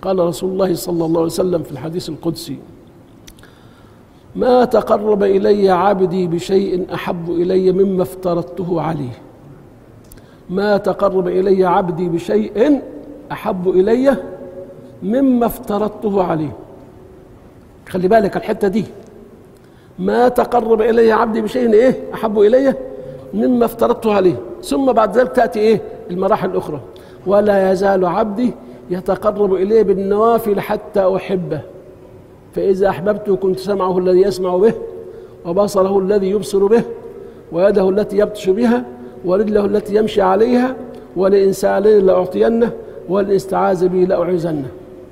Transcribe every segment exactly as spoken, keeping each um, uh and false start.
قال رسول الله صلى الله عليه وسلم في الحديث القدسي: ما تقرب إلي عبدي بشيء أحب إلي مما افترضته عليه. ما تقرب إلي عبدي بشيء أحب إلي مما افترضته عليه. خلي بالك الحتة دي، ما تقرب إلي عبدي بشيء إيه أحب إلي مما افترضته عليه. ثم بعد ذلك تأتي إيه المراحل الأخرى: ولا يزال عبدي يتقرب إلي بالنوافل حتى أحبه، فإذا أحببته كنت سمعه الذي يسمع به، وبصره الذي يبصر به، ويده التي يبطش بها، ورجله التي يمشي عليها، ولئن سألني لأعطينه، ولئن استعاذ بي لأعيذنه.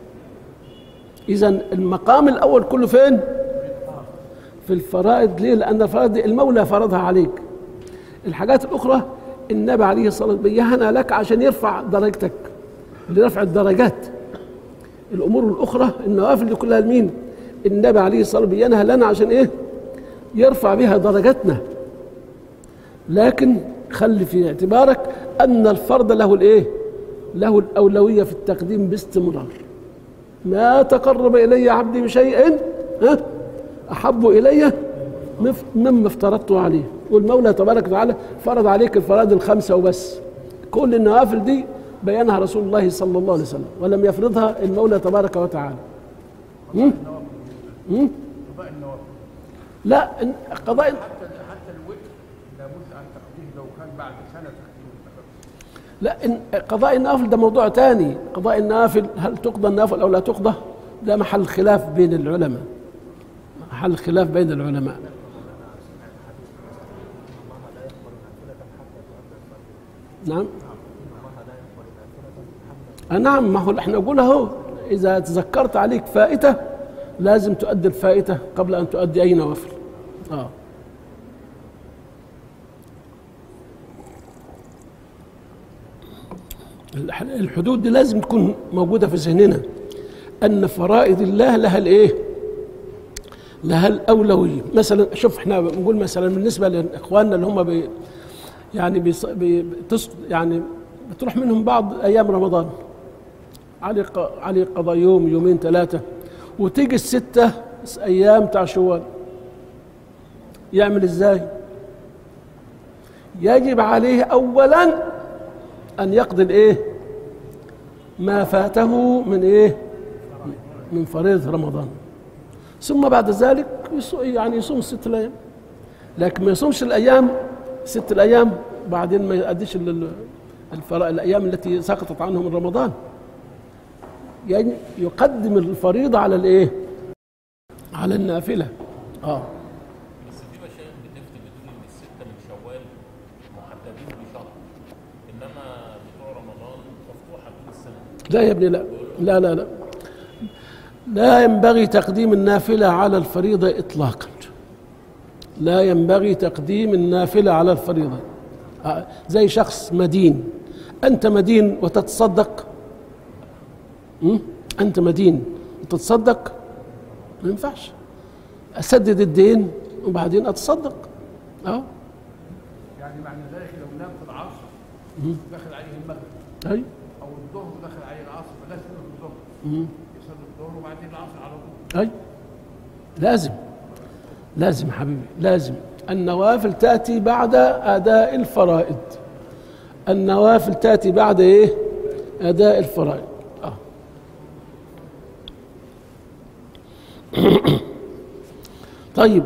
إذن المقام الأول كله فين؟ في الفرائض. ليه؟ لأن الفرائض دي المولى فرضها عليك. الحاجات الأخرى النبي عليه الصلاة والسلام بيّنها لك عشان يرفع درجتك، لرفع الدرجات. الأمور الأخرى النوافل دي كلها لمين؟ النبي عليه الصلاة والسلام بيّنها لنا عشان إيه؟ يرفع بها درجتنا. لكن خلي في اعتبارك أن الفرض له الإيه؟ له الأولوية في التقديم باستمرار. ما تقرب إلي عبدي بشيء ها أحب إلي مما افترضته عليه. والمولى تبارك وتعالى فرض عليك الفرائض الخمسة وبس. كل النوافل دي بيانها رسول الله صلى الله عليه وسلم، ولم يفرضها المولى تبارك وتعالى. قضاء النوافل لا قضاء حتى حتى الوتر لابد ان تقضيه لو كان بعد سنه تقضيه. لا إن قضاء النوافل ده موضوع ثاني. قضاء النوافل هل تقضى النوافل او لا تقضى ده محل خلاف بين العلماء، محل خلاف بين العلماء. نعم نعم، ما هو احنا نقول اهو اذا تذكرت عليك فائته لازم تؤدي الفائته قبل ان تؤدي اي نوافل. اه الحدود دي لازم تكون موجوده في ذهننا، ان فرائض الله لها الايه؟ لها الاولويه. مثلا شوف احنا بنقول مثلا بالنسبه لاخواننا اللي هم بي يعني بيص بي يعني بتروح منهم بعض ايام رمضان علي علي قضاء يوم يومين ثلاثه، وتيجي السته ايام بتاع شوال، يعمل ازاي؟ يجب عليه اولا ان يقضي الايه؟ ما فاته من ايه؟ من فريضه رمضان، ثم بعد ذلك يعني يصوم الست الايام. لكن ما يصومش الايام ست الايام بعدين ما يؤديش الايام التي سقطت عنه من رمضان. يعني يقدم الفريضه على الايه؟ على النافله. اه بس في مشايخ بتفتي بتقول ان السته من شوال محددين بشرط، انما بتوع رمضان مفتوحه طول السنه. لا يا ابني، لا لا لا لا لا ينبغي تقديم النافله على الفريضه اطلاقا. لا ينبغي تقديم النافله على الفريضه. آه زي شخص مدين، انت مدين وتتصدق، أنت مدين وتتصدق، ما ينفعش. أسدد الدين وبعدين أتصدق. أه يعني معنى ذلك لو نام في العصر دخل عليه المغرب أي أو الظهر دخل عليه العصر فلازم يصلي الظهر، يصلي الظهر وبعدين العصر على طول. أي لازم لازم حبيبي، لازم. النوافل تأتي بعد أداء الفرائض. النوافل تأتي بعد إيه؟ أداء الفرائض. آه. طيب،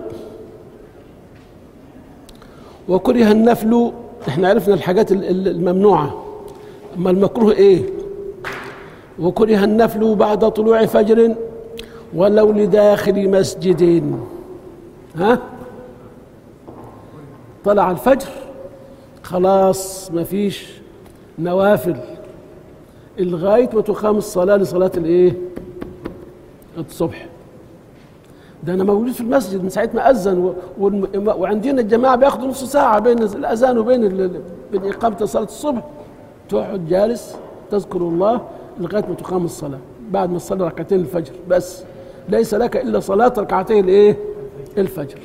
وكره النفل. احنا عرفنا الحاجات الممنوعة، اما المكروه ايه؟ وكره النفل بعد طلوع فجر ولو لداخل مسجد. ها طلع الفجر خلاص ما فيش نوافل لغاية ما تقام الصلاة لصلاة الايه؟ الصبح. ده انا موجود في المسجد من ساعه ما اذن، وعندنا الجماعه بياخدوا نص ساعه بين الاذان وبين بين اقامه صلاه الصبح. تقعد جالس تذكر الله لغايه ما تقام الصلاه، بعد ما تصلي ركعتين الفجر بس. ليس لك الا صلاه ركعتي الايه؟ الفجر.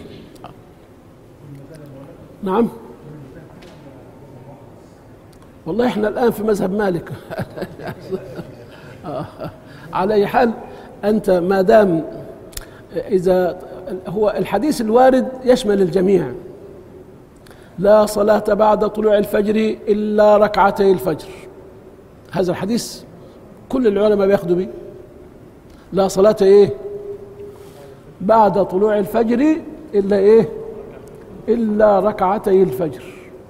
نعم والله احنا الان في مذهب مالك. على أي حال أنت ما دام إذا هو الحديث الوارد يشمل الجميع. لا صلاة بعد طلوع الفجر إلا ركعتي الفجر، هذا الحديث كل العلماء بياخدوا به. لا صلاة إيه بعد طلوع الفجر إلا إيه إلا ركعتي الفجر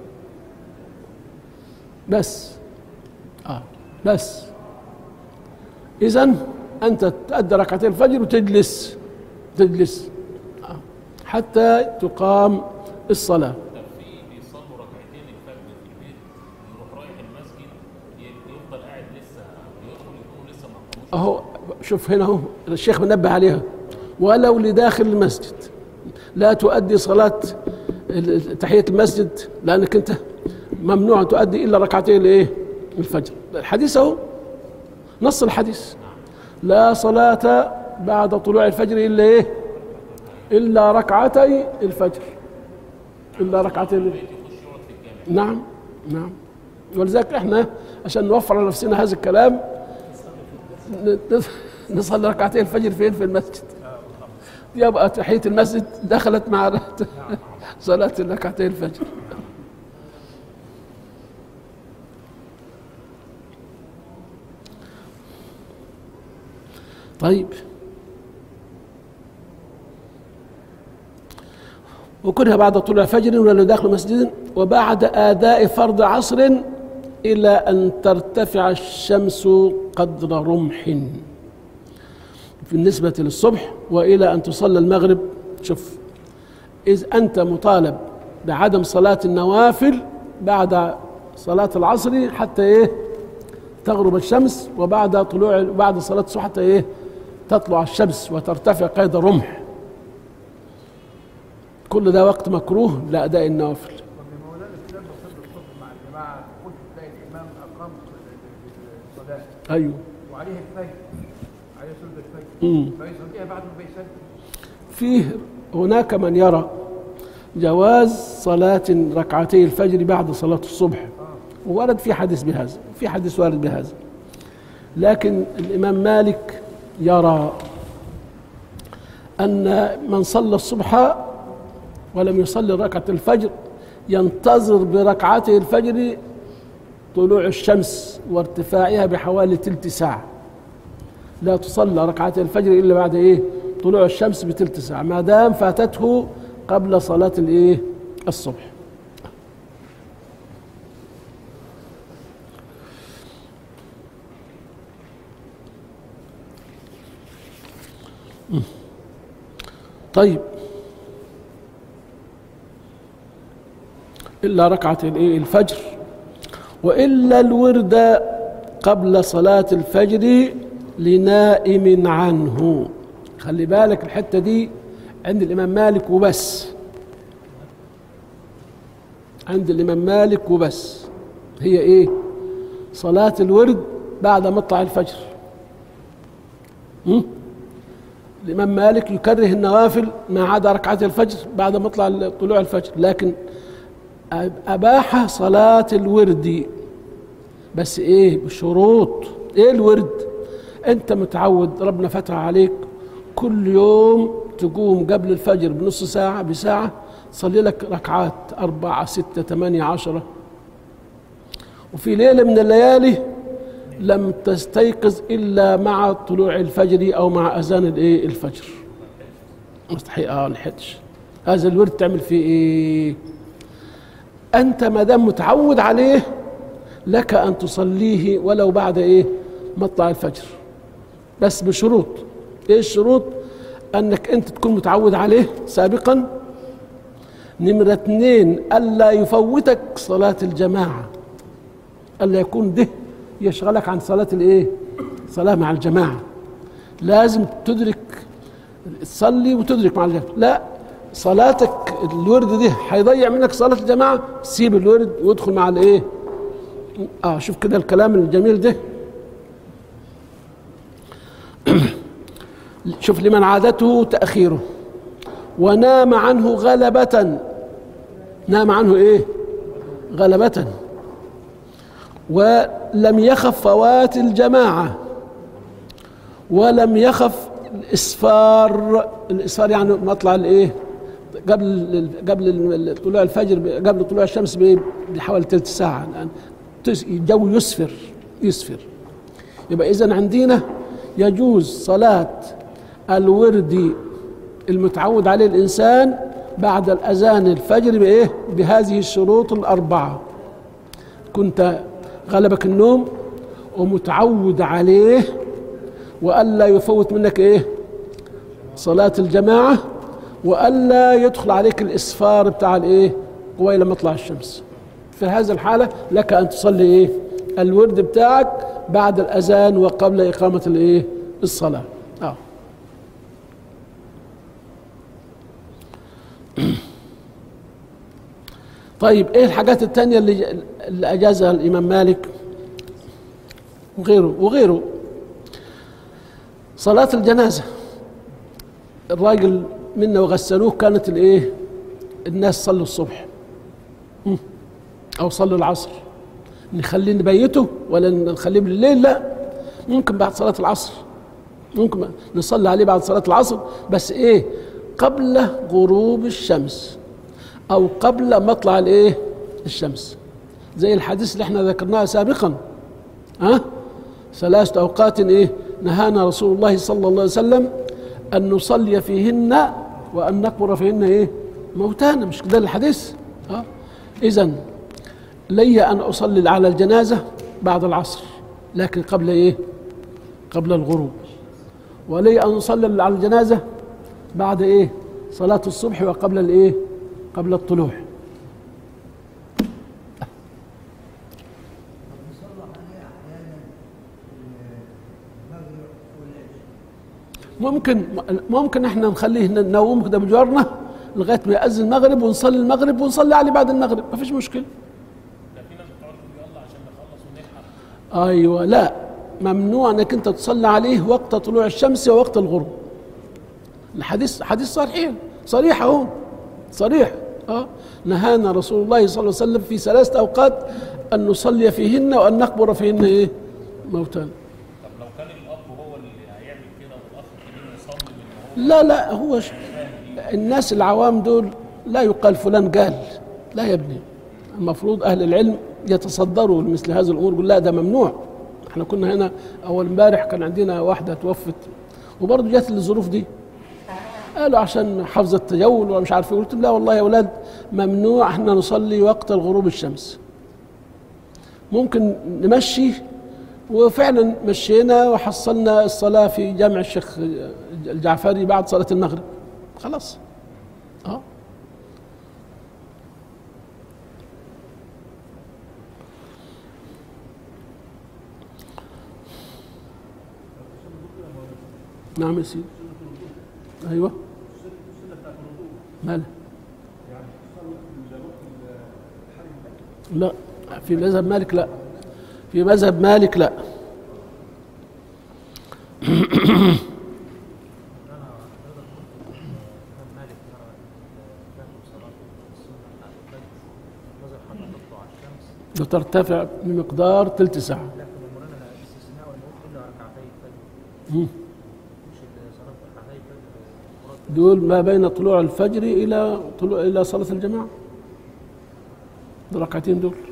بس. آه بس إذن أنت تؤدي ركعتي الفجر وتجلس تجلس آه. حتى تقام الصلاة. طب في بيصلوا ركعتين الفجر في البيت يروح رايح المسجد يفضل قاعد لسه يدخل يكونوا لسه ما قاموش. أهو شوف هنا أهو الشيخ منبه عليها، ولو لداخل المسجد لا تؤدي صلاة تحية المسجد، لأنك أنت ممنوع تؤدي إلا ركعتين الإيه الفجر. الحديث أهو نص الحديث، لا صلاة بعد طلوع الفجر إلا إيه إلا ركعتي الفجر إلا ركعتي الفجر. نعم نعم. ولذلك إحنا عشان نوفر على نفسنا هذا الكلام نصلي ركعتين الفجر فين؟ في المسجد. يبقى تحية المسجد دخلت مع صلاة ركعتين الفجر. طيب، وكره بعد طلوع فجر ولا داخل مسجد وبعد آداء فرض عصر إلى أن ترتفع الشمس قدر رمح بالنسبة للصبح، وإلى أن تصلى المغرب. شوف، إذ أنت مطالب بعدم صلاة النوافل بعد صلاة العصر حتى إيه تغرب الشمس، وبعد طلوع بعد صلاة الصبح حتى إيه تطلع الشمس وترتفع قيد رمح. كل ده وقت مكروه لأداء النوافل. مولانا الكلام بصلي الصبح مع الجماعه، قلت تلاقي الامام اقام الصلاه أيوه وعليه الفجر، عليه سنه الفجر، فيصليها بعد ما بيسلم. فيه هناك من يرى جواز صلاة ركعتي الفجر بعد صلاة الصبح، وورد في حديث بهذا، في حديث وارد بهذا، لكن الإمام مالك يرى أن من صلى الصبح ولم يصلي ركعة الفجر ينتظر بركعتي الفجر طلوع الشمس وارتفاعها بحوالي تلت ساعة. لا تصلى ركعتي الفجر إلا بعد إيه طلوع الشمس بتلت ساعة، ما دام فاتته قبل صلاة الإيه الصبح. طيب، إلا ركعة الإيه الفجر، وإلا الورد قبل صلاة الفجر لنائم عنه. خلي بالك الحتة دي عند الإمام مالك وبس، عند الإمام مالك وبس. هي إيه صلاة الورد بعد مطلع الفجر. م? الإمام مالك يكره النوافل ما عدا ركعات الفجر بعد مطلع طلوع الفجر، لكن أباح صلاة الورد بس إيه بشروط. إيه الورد؟ أنت متعود، ربنا فتح عليك كل يوم تقوم قبل الفجر بنص ساعة بساعة تصلي لك ركعات أربعة ستة ثمانية عشرة، وفي ليلة من الليالي لم تستيقظ إلا مع طلوع الفجر أو مع أذان الإيه الفجر، مستحيل آه الحدش. هذا الورد تعمل فيه إيه؟ أنت ما دام متعود عليه لك أن تصليه ولو بعد إيه مطلع الفجر، بس بشروط. إيه الشروط؟ أنك أنت تكون متعود عليه سابقا. نمرة اثنين، ألا يفوتك صلاة الجماعة، ألا يكون ده يشغلك عن صلاة الإيه صلاة مع الجماعة. لازم تدرك، تصلي وتدرك مع الجماعة. لا، صلاتك الورد دي هيضيع منك صلاة الجماعة، سيب الورد وادخل مع الإيه. آه شوف كده الكلام الجميل ده. شوف، لمن عادته تأخيره ونام عنه غلبة، نام عنه إيه غلبة، ولم يخف فوات الجماعة، ولم يخف الإسفار. الإسفار يعني مطلع الإيه؟ قبل قبل طلوع الفجر، قبل طلوع الشمس بحوالي ثلث ساعة يعني الجو يسفر يسفر. يبقى إذن عندنا يجوز صلاة الورد المتعود عليه الإنسان بعد الأذان الفجر بإيه؟ بهذه الشروط الأربعة. كنت غلبك النوم ومتعود عليه، وألا يفوت منك إيه؟ صلاة الجماعة، وألا يدخل عليك الإسفار بتاع الإيه؟ قبيل مطلع الشمس. في هذه الحالة لك أن تصلي إيه؟ الورد بتاعك بعد الأذان وقبل إقامة الإيه؟ الصلاة. آه. طيب إيه الحاجات التانية اللي, اللي أجازها الإمام مالك وغيره وغيره؟ صلاة الجنازة، الراجل منا وغسلوه كانت الإيه؟ الناس صلوا الصبح أو صلوا العصر، نخليه نبيته ولا نخليه بالليل؟ لا، ممكن بعد صلاة العصر، ممكن نصلي عليه بعد صلاة العصر، بس إيه؟ قبل غروب الشمس أو قبل مطلع الإيه؟ الشمس، زي الحديث اللي احنا ذكرناه سابقا. ها أه؟ ثلاثة أوقات إيه؟ نهانا رسول الله صلى الله عليه وسلم أن نصلي فيهن وأن نقبر فيهن إيه؟ موتانا، مش كده الحديث؟ أه؟ إذن لي أن أصلي على الجنازة بعد العصر، لكن قبل إيه؟ قبل الغروب. ولي أن أصلي على الجنازة بعد إيه؟ صلاة الصبح وقبل الإيه؟ قبل الطلوع. ممكن ممكن احنا نخليه نوم كده بجوارنا لغايه ما يأذن المغرب ونصلي المغرب ونصلي عليه بعد المغرب، ما فيش مشكله. ده في ناس بتقعد تقول يلا عشان نخلص ونلحق. ايوه، لا، ممنوع انك انت تصلي عليه وقت طلوع الشمس ووقت الغروب. الحديث حديث صريح صريح اهو، صريح. اه نهانا رسول الله صلى الله عليه وسلم في ثلاث اوقات ان نصلي فيهن وان نقبر فيهن ايه؟ موتانا. طب لو كان الاب هو اللي هيعمل كده والاخ الكبير يصلي من هو، لا لا، هو ش... الناس العوام دول لا يقال فلان قال، لا يا ابني، المفروض اهل العلم يتصدروا لمثل هذه الامور، يقول لا ده ممنوع. احنا كنا هنا اول امبارح كان عندنا واحده توفت وبرضه جت الظروف دي، قالوا عشان حفظ التجول ومش عارف ايه. قلت لا والله يا اولاد ممنوع احنا نصلي وقت الغروب الشمس، ممكن نمشي. وفعلا مشينا وحصلنا الصلاه في جامع الشيخ الجعفري بعد صلاه المغرب، خلاص. اه نعم يا سيدي. ايوه ماله؟ لا، في مذهب مالك لا، في مذهب مالك لا. وترتفع بمقدار ثلث ساعة. دول ما بين طلوع الفجر إلى طلوع إلى صلاة الجماعة، الركعتين دول.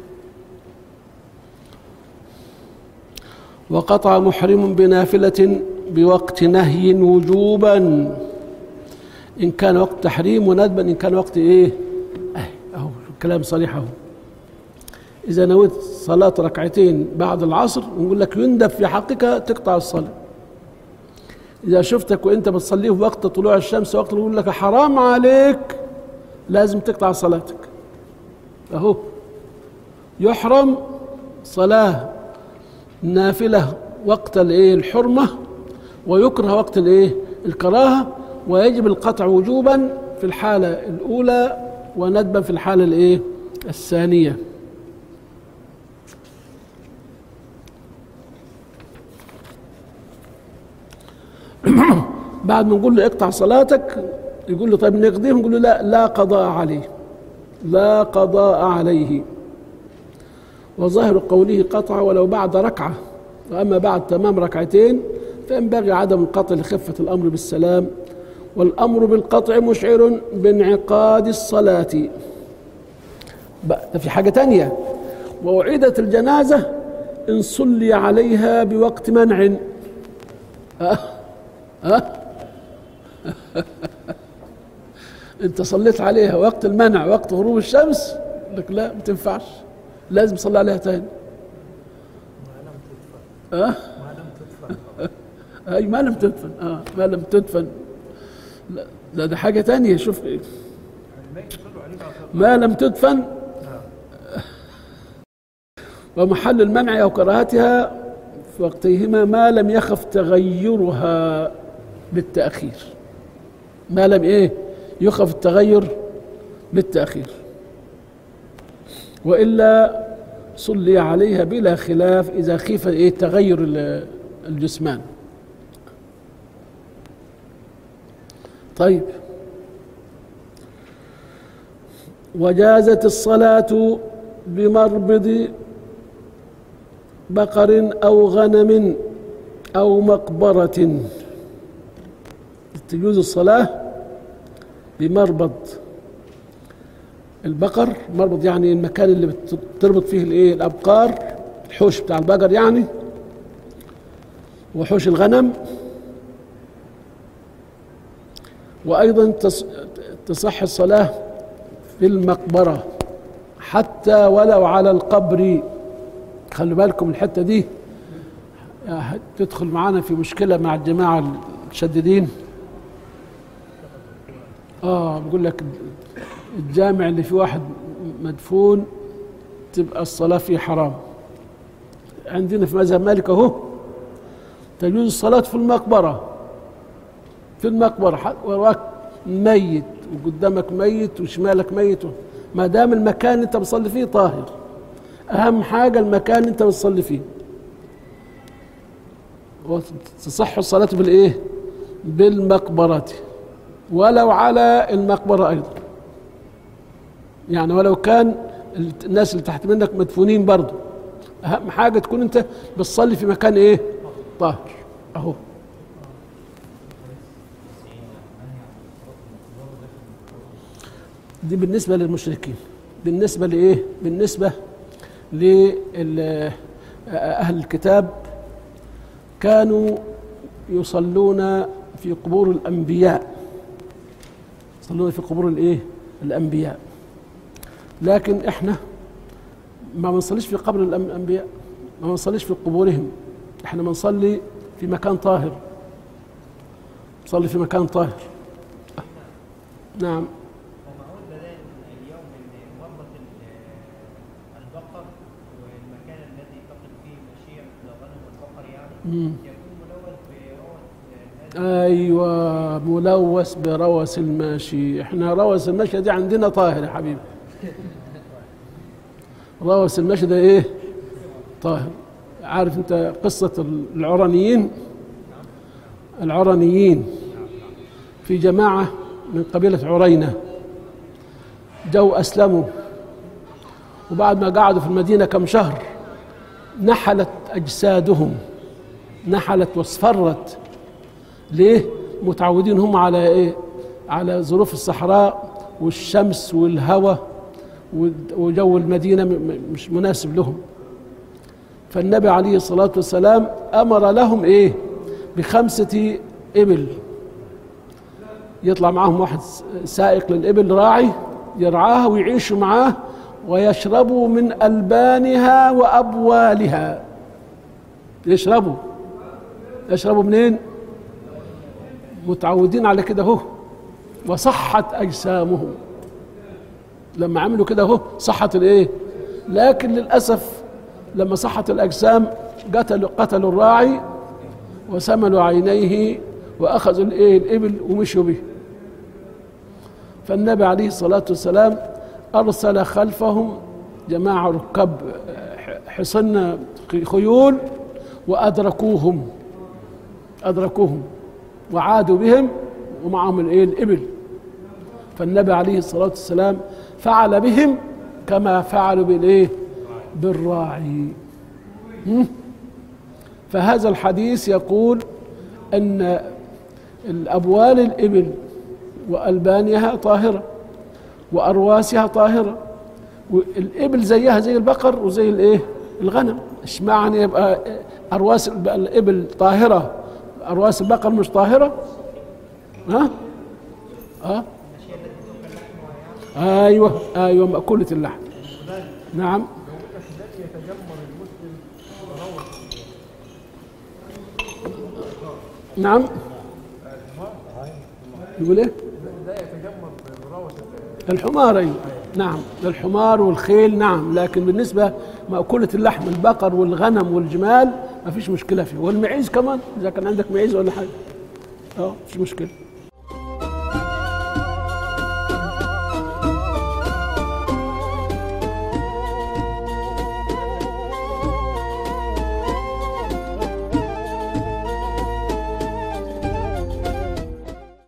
وقطع محرم بنافلة بوقت نهي وجوبا إن كان وقت تحريم، وندبا إن كان وقت إيه؟ أهو الكلام صريح أهو. إذا نويت صلاة ركعتين بعد العصر نقول لك يندب في حقك تقطع الصلاة. إذا شفتك وأنت بتصليه في وقت طلوع الشمس وقت نقول لك حرام عليك لازم تقطع صلاتك. أهو يحرم صلاة نافلة وقت الإيه؟ الحرمة، ويكره وقت الإيه؟ الكراهة، ويجب القطع وجوبا في الحالة الأولى وندبا في الحالة الإيه؟ الثانية. بعد ما نقول له اقطع صلاتك يقول له طيب نقضيه، نقول له لا لا قضاء عليه، لا قضاء عليه. وظاهر قوله قطع ولو بعد ركعة، وأما بعد تمام ركعتين فينبغي عدم القطع لخفة الأمر بالسلام، والأمر بالقطع مشعر بانعقاد الصلاة. بقى في حاجة تانية، وأعيدت الجنازة إن صلي عليها بوقت منع. أه؟ أه؟ أنت صليت عليها وقت المنع وقت غروب الشمس، لك لا ما تنفعش، لازم تصلي عليها تاني. أه؟ ما لم تدفن. أي ما لم تدفن. آه ما لم تدفن. لا لا ده حاجة تانية. شوف إيه. ما لم تدفن ومحل المنع أو كراهتها في وقتيهما ما لم يخف تغيرها بالتأخير. ما لم إيه يخف التغير بالتأخير، وإلا صلي عليها بلا خلاف إذا خيف إيه تغير الجسمان. طيب، وجازت الصلاة بمربض بقر أو غنم أو مقبرة. تجوز الصلاة بمربض البقر. مربض يعني المكان اللي بتربط فيه الايه الأبقار، الحوش بتاع البقر يعني، وحوش الغنم. وأيضا تصح الصلاة في المقبرة حتى ولو على القبر. خلوا بالكم الحتة دي تدخل معانا في مشكلة مع الجماعة المشددين. اه بقول لك الجامع اللي فيه واحد مدفون تبقى الصلاة فيه حرام. عندنا في مذهب مالك اهو تجوز الصلاة في المقبرة. في المقبرة وراك ميت وقدامك ميت وشمالك ميت، ما دام المكان اللي انت بتصلي فيه طاهر. اهم حاجة المكان اللي انت بتصلي فيه. وتصح الصلاة بالايه؟ بالمقبرة، ولو على المقبرة ايضا. يعني ولو كان الناس اللي تحت منك مدفونين برضه، اهم حاجة تكون انت بتصلي في مكان ايه؟ طاهر. اهو دي بالنسبة للمشركين. بالنسبة لإيه؟ بالنسبة لأهل الكتاب كانوا يصلون في قبور الأنبياء. يصلون في قبور الإيه؟ الأنبياء. لكن إحنا ما بنصليش في قبر الأنبياء، ما بنصليش في قبورهم. إحنا بنصلي في مكان طاهر. نصلي في مكان طاهر. نعم. يكون ملوث بروث. ايوه ملوث بروث الماشي. احنا روث الماشي دي عندنا طاهر يا حبيبي. روث الماشي ده ايه؟ طاهر. عارف انت قصة العرنيين؟ العرنيين في جماعة من قبيلة عرينة جو أسلموا، وبعد ما قعدوا في المدينة كم شهر نحلت أجسادهم، نحلت واصفرت. ليه؟ متعودين هم على ايه؟ على ظروف الصحراء والشمس والهواء وجو المدينة مش مناسب لهم. فالنبي عليه الصلاة والسلام أمر لهم ايه؟ بخمسة إبل، يطلع معهم واحد سائق للإبل راعي يرعاها ويعيشوا معاه ويشربوا من ألبانها وأبوالها. يشربوا يشربوا منين؟ متعودين على كده هو، وصحت أجسامهم. لما عملوا كده هو صحت الايه؟ لكن للأسف لما صحت الأجسام قتلوا قتلوا الراعي وسملوا عينيه وأخذوا الايه؟ الإبل ومشوا به. فالنبي عليه الصلاة والسلام أرسل خلفهم جماعة ركاب حصن خيول وأدركوهم أدركوهم وعادوا بهم ومعهم الايه؟ الإبل. فالنبي عليه الصلاة والسلام فعل بهم كما فعلوا بالايه؟ بالراعي. فهذا الحديث يقول أن الأبوال الإبل وألبانها طاهرة وأرواسها طاهرة، والإبل زيها زي البقر وزي الإيه الغنم. اشمعنى يبقى أرواس الإبل طاهرة أرواس البقر مش طاهرة؟ ها؟ ها؟ أيوه أيوه مأكولة اللحم. نعم. نعم. يقول ايه؟ لا يتجمر بروث الحمار. ايوه نعم، الحمار والخيل نعم، لكن بالنسبه مأكولة اللحم البقر والغنم والجمال ما فيش مشكله فيه، والمعيز كمان اذا كان عندك معيز ولا حاجه اه مفيش مشكله.